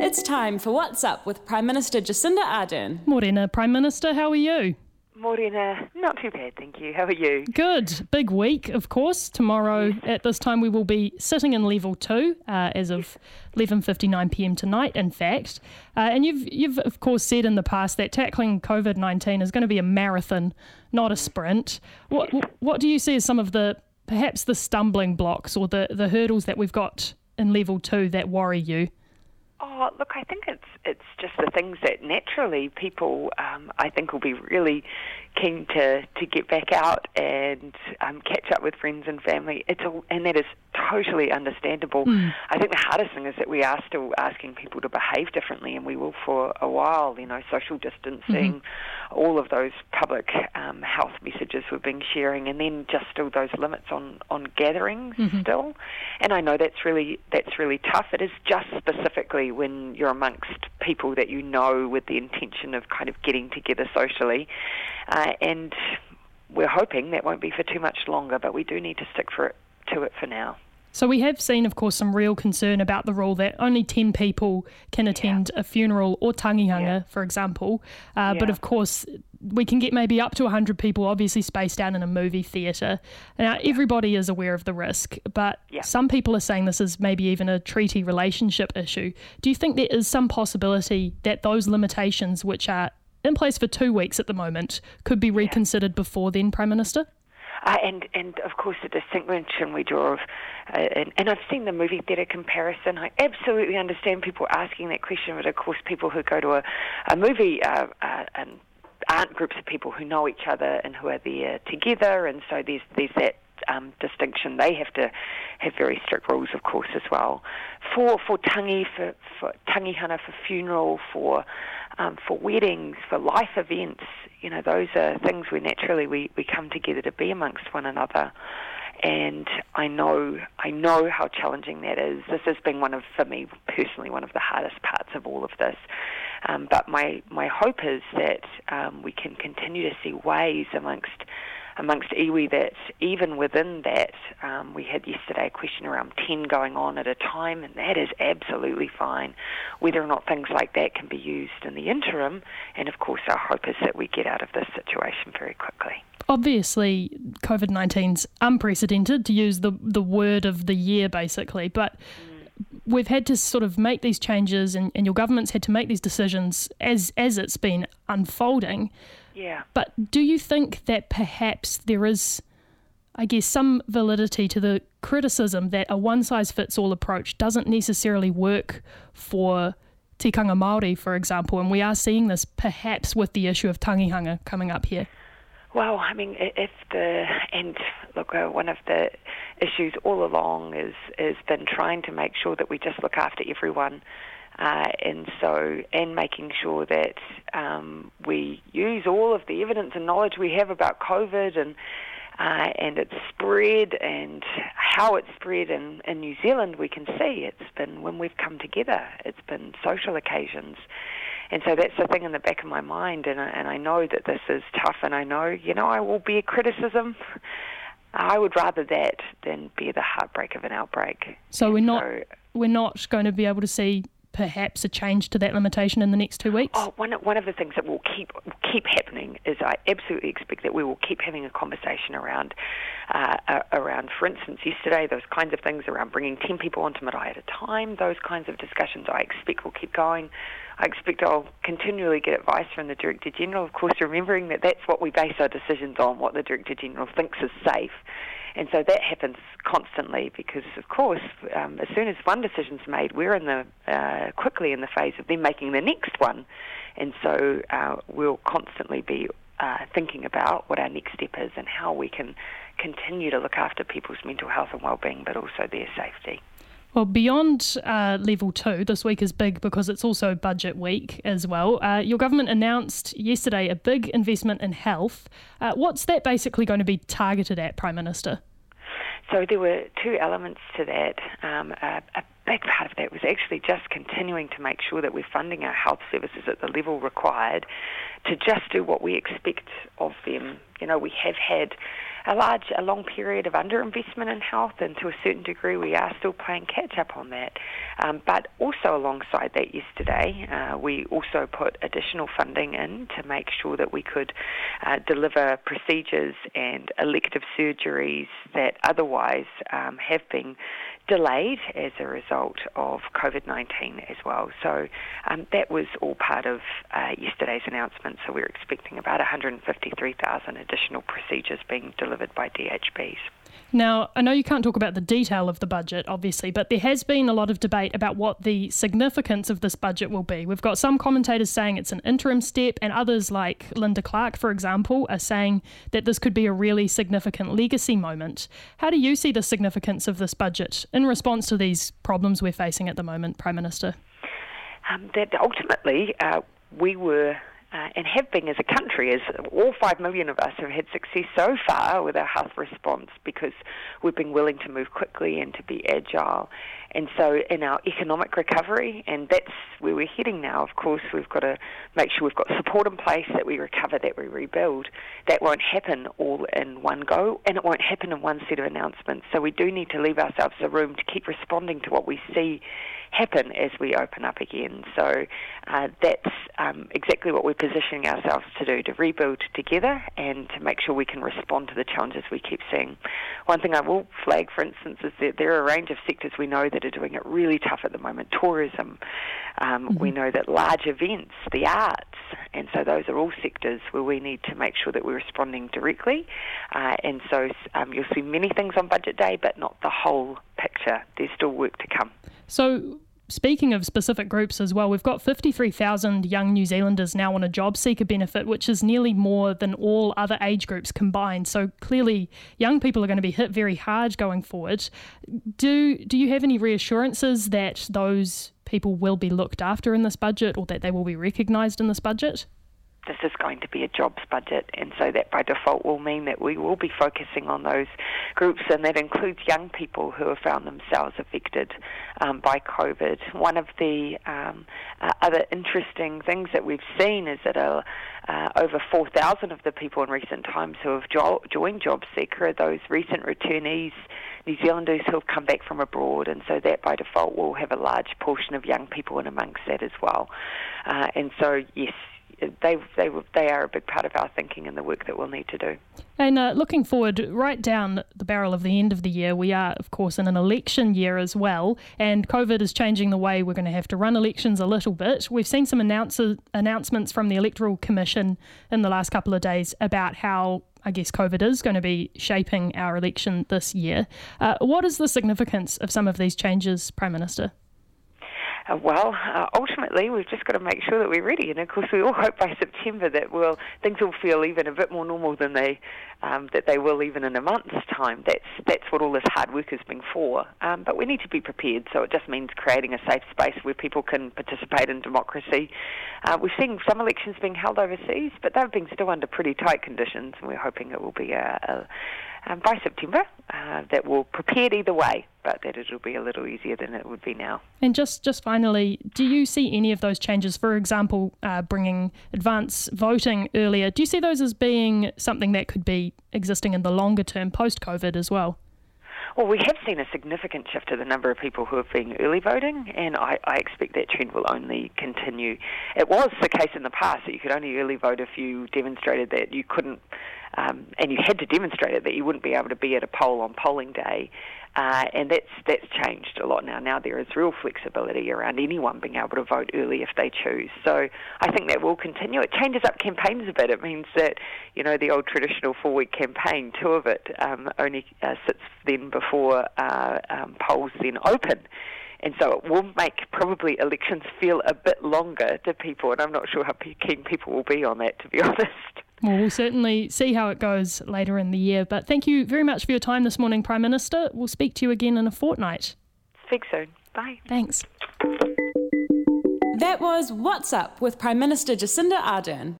It's time for What's Up with Prime Minister Jacinda Ardern. Morena, Prime Minister, how are you? Morena, not too bad, thank you. How are you? Good. Big week, of course. Tomorrow at this time we will be sitting in level 2 as of 11:59pm tonight, in fact. And you've of course said in the past that tackling COVID-19 is going to be a marathon, not a sprint. What do you see as some of perhaps the stumbling blocks or the hurdles that we've got in level 2 that worry you? Oh, look, I think it's just the things that naturally people, I think, will be really keen to get back out and catch up with friends and family. And that is totally understandable. I think the hardest thing is that we are still asking people to behave differently, and we will for a while. Social distancing, all of those public health messages we've been sharing, and then just still those limits on gatherings still. And I know that's really tough. It is just specifically when you're amongst people that you know with the intention of kind of getting together socially. And we're hoping that won't be for too much longer, but we do need to stick to it for now. So we have seen, of course, some real concern about the rule that only 10 people can attend a funeral or tangihanga, for example. But of course, we can get maybe up to 100 people, obviously spaced out in a movie theatre. Now, everybody is aware of the risk, but some people are saying this is maybe even a treaty relationship issue. Do you think there is some possibility that those limitations, which are in place for 2 weeks at the moment, could be reconsidered before then, Prime Minister? And of course the distinction we draw of, and I've seen the movie theatre comparison. I absolutely understand people asking that question, but of course people who go to a movie and aren't groups of people who know each other and who are there together, and so there's that distinction. They have to have very strict rules, of course, as well. For tangihanga, for funeral, for weddings, for life events, those are things where naturally we come together to be amongst one another. And I know how challenging that is. This has been for me personally, one of the hardest parts of all of this. But my hope is that we can continue to see ways amongst iwi that even within that, we had yesterday a question around 10 going on at a time, and that is absolutely fine, whether or not things like that can be used in the interim. And of course our hope is that we get out of this situation very quickly. Obviously, COVID-19's unprecedented, to use the word of the year, basically, but we've had to sort of make these changes, and your government's had to make these decisions as it's been unfolding. Yeah. But do you think that perhaps there is, I guess, some validity to the criticism that a one-size-fits-all approach doesn't necessarily work for tikanga Māori, for example, and we are seeing this perhaps with the issue of tangihanga coming up here? Well, I mean, one of the issues all along is been trying to make sure that we just look after everyone, and making sure that we use all of the evidence and knowledge we have about COVID and its spread and how it spread in New Zealand. We can see it's been when we've come together. It's been social occasions. And so that's the thing in the back of my mind, and I know that this is tough, and I know, I will bear criticism. I would rather that than bear the heartbreak of an outbreak. So we're not going to be able to see perhaps a change to that limitation in the next 2 weeks? Oh, one of the things that will keep happening is I absolutely expect that we will keep having a conversation around, for instance, yesterday, those kinds of things around bringing 10 people onto marae at a time. Those kinds of discussions I expect will keep going. I expect I'll continually get advice from the Director General, of course, remembering that that's what we base our decisions on, what the Director General thinks is safe. And so that happens constantly because, of course, as soon as one decision's made, we're quickly in the phase of then making the next one. And so we'll constantly be thinking about what our next step is and how we can continue to look after people's mental health and well-being, but also their safety. Well, beyond level 2, this week is big because it's also budget week as well. Your government announced yesterday a big investment in health. What's that basically going to be targeted at, Prime Minister? So there were two elements to that. A big part of that was actually just continuing to make sure that we're funding our health services at the level required to just do what we expect of them. We have had a long period of underinvestment in health, and to a certain degree we are still playing catch-up on that. But also alongside that yesterday, we also put additional funding in to make sure that we could deliver procedures and elective surgeries that otherwise have been delayed as a result of COVID-19 as well. So that was all part of yesterday's announcement. So we're expecting about 153,000 additional procedures being delivered by DHBs. Now, I know you can't talk about the detail of the budget, obviously, but there has been a lot of debate about what the significance of this budget will be. We've got some commentators saying it's an interim step, and others, like Linda Clark, for example, are saying that this could be a really significant legacy moment. How do you see the significance of this budget in response to these problems we're facing at the moment, Prime Minister? That ultimately we were and have been as a country, as all 5 million of us have had success so far with our health response because we've been willing to move quickly and to be agile. And so in our economic recovery, and that's where we're heading now, of course, we've got to make sure we've got support in place, that we recover, that we rebuild. That won't happen all in one go, and it won't happen in one set of announcements. So we do need to leave ourselves the room to keep responding to what we see happen as we open up again. So that's exactly what we're positioning ourselves to do, to rebuild together and to make sure we can respond to the challenges we keep seeing. One thing I will flag, for instance, is that there are a range of sectors we know that are doing it really tough at the moment. Tourism, we know that large events, the arts, and so those are all sectors where we need to make sure that we're responding directly. And so you'll see many things on Budget Day, but not the whole picture. There's still work to come. So, speaking of specific groups as well, we've got 53,000 young New Zealanders now on a job seeker benefit, which is nearly more than all other age groups combined. So clearly young people are going to be hit very hard going forward. Do you have any reassurances that those people will be looked after in this budget, or that they will be recognised in this budget? This is going to be a jobs budget, and so that by default will mean that we will be focusing on those groups, and that includes young people who have found themselves affected by COVID. One of the other interesting things that we've seen is that over 4,000 of the people in recent times who have joined JobSeeker are those recent returnees, New Zealanders who have come back from abroad, and so that by default will have a large portion of young people in amongst that as well. And so, yes, they are a big part of our thinking and the work that we'll need to do. And looking forward, right down the barrel of the end of the year, we are, of course, in an election year as well, and COVID is changing the way we're going to have to run elections a little bit. We've seen some announcements from the Electoral Commission in the last couple of days about how, I guess, COVID is going to be shaping our election this year. What is the significance of some of these changes, Prime Minister? Ultimately, we've just got to make sure that we're ready, and of course, we all hope by September that things will feel even a bit more normal than they will even in a month's time. That's what all this hard work has been for. But we need to be prepared. So it just means creating a safe space where people can participate in democracy. We've seen some elections being held overseas, but they've been still under pretty tight conditions, and we're hoping it will be by September that we're prepared either way, but that it'll be a little easier than it would be now. And just finally, do you see any of those changes, for example, bringing advance voting earlier, do you see those as being something that could be existing in the longer term post-COVID as well? Well, we have seen a significant shift to the number of people who have been early voting, and I expect that trend will only continue. It was the case in the past that you could only early vote if you demonstrated that you couldn't, and you had to demonstrate it, that you wouldn't be able to be at a poll on polling day. And that's changed a lot now. Now there is real flexibility around anyone being able to vote early if they choose. So I think that will continue. It changes up campaigns a bit. It means that, the old traditional 4-week campaign, 2 of it only sits then before polls then open. And so it will make probably elections feel a bit longer to people, and I'm not sure how keen people will be on that, to be honest. Well, we'll certainly see how it goes later in the year. But thank you very much for your time this morning, Prime Minister. We'll speak to you again in a fortnight. Speak soon. Bye. Thanks. That was What's Up with Prime Minister Jacinda Ardern.